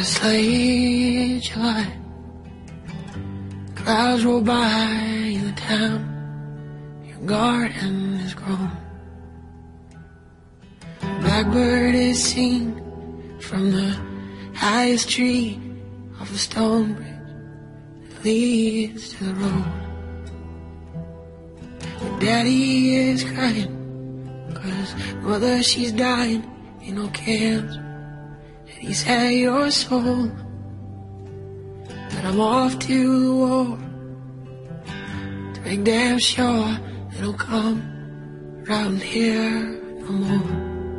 Just late July, clouds roll by in the town. Your garden is grown. Blackbird is seen from the highest tree off the stone bridge that leads to the road. Your daddy is crying 'cause mother, she's dying. Ain't no cancer that he's had your soul. But I'm off to the war to make damn sure they don't come around here no more.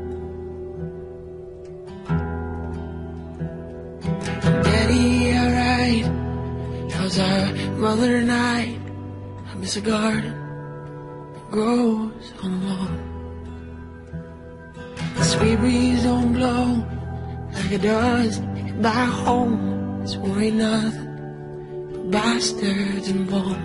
Daddy, alright, how's our mother and I miss a garden that grows on the lawn. The sweet breeze don't blow like it does back home. This war ain't nothing but bastards and bombs.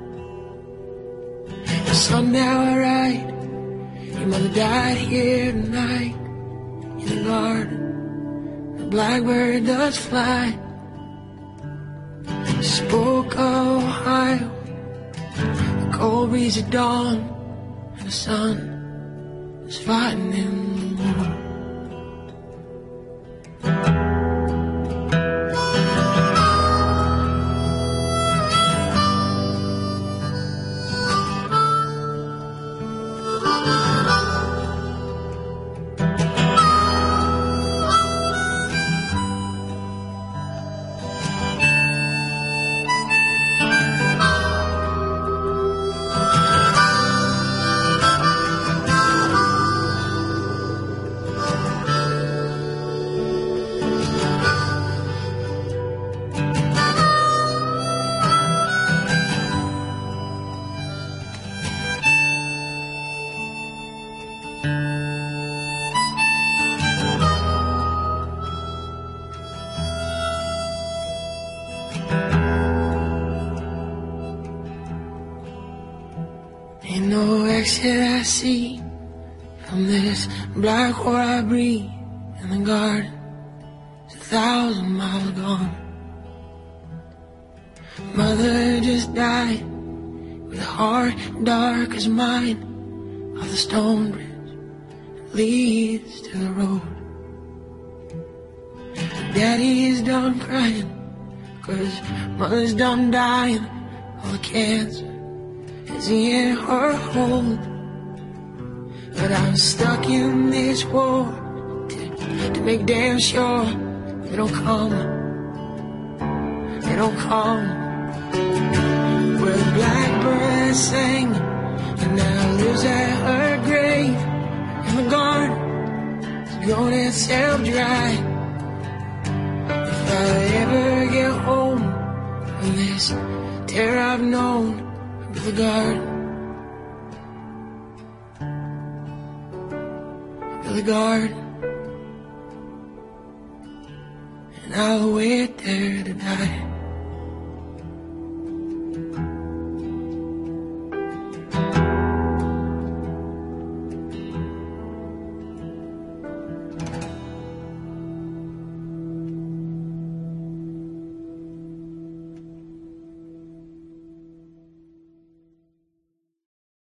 Your son now alright, your mother died here tonight in the garden. The blackbird does fly. Spoke of Ohio, the cold breeze at dawn, and the sun was fighting in the war. Ain't no exit I see from this black hole I breathe in the garden. It's 1,000 miles gone. Mother just died with a heart dark as mine off the stone bridge that leads to the road. Daddy's done crying 'cause mother's done dying of the cancer is in her hold. But I'm stuck in this war to make damn sure they don't come. They don't come. Where the blackbird sang and now lives at her grave in the garden, it's grown itself dry. If I ever get home from this terror I've known, the garden, the garden, and I'll wait there to die.